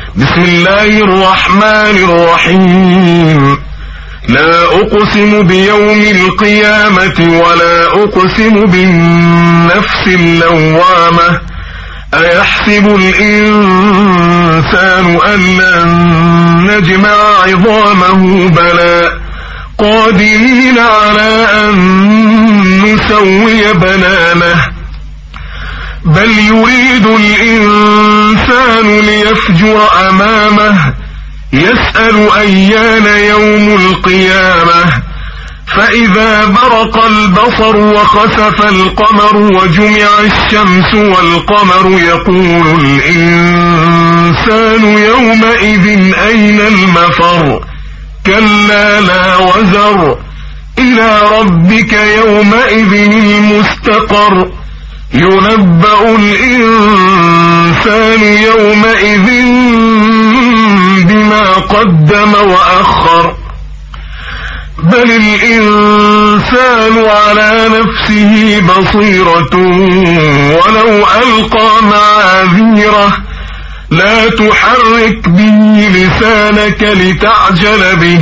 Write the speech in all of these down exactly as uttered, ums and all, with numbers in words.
بسم الله الرحمن الرحيم. لا أقسم بيوم القيامة ولا أقسم بالنفس اللوامة أيحسب الإنسان أن لن نجمع عظامه بلى قادرين على أن نسوي بنانه بل يريد الإنسان ليفجر أمامه يسأل أيان يوم القيامة فإذا برق البصر وخسف القمر وجمع الشمس والقمر يقول الإنسان يومئذ أين المفر كلا لا وزر إلى ربك يومئذ المستقر ينبأ الإنسان يومئذ بما قدم وأخر بل الإنسان على نفسه بصيرة ولو ألقى معاذيره لا تحرك به لسانك لتعجل به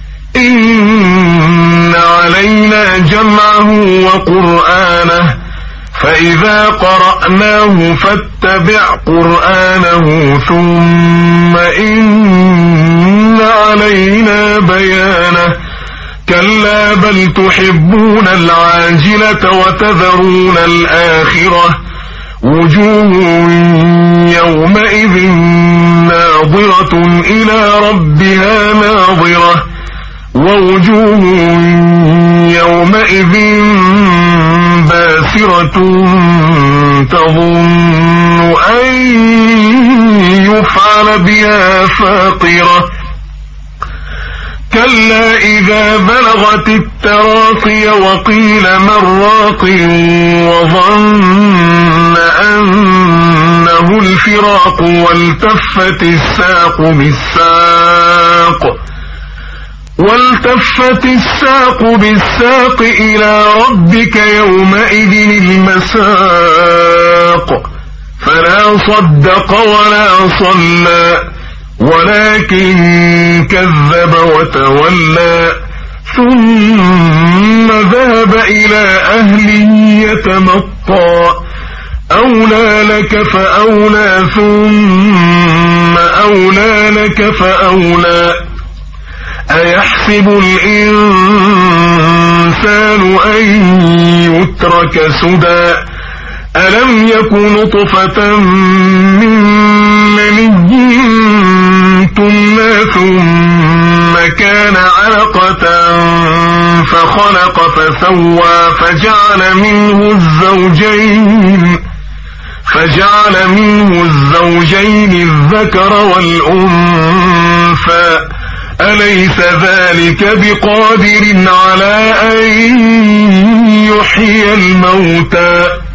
إن علينا جمعه وقرآنه فإذا قرأناه فاتبع قرآنه ثم إن علينا بيانه كلا بل تحبون العاجلة وتذرون الآخرة وجوه يومئذ ناظرة إلى ربها ناظرة ووجوه يومئذ باسرة تظن أن يفعل بها فاقرة كلا إذا بلغت التراقي وقيل من راق وظن أنه الفراق والتفت الساق بالساق والتفت الساق بالساق إلى ربك يومئذ المساق فلا صدق ولا صلى ولكن كذب وتولى ثم ذهب إلى أهله يتمطى أولى لك فأولى ثم أولى لك فأولى أيحسب الإنسان أن يترك سدى ألم يكن نطفة من مني تمنى ثم كان علقة فخلق فسوى فجعل منه الزوجين فجعل منه الزوجين الذكر والأنثى أليس ذلك بقادر على أن يحيي الموتى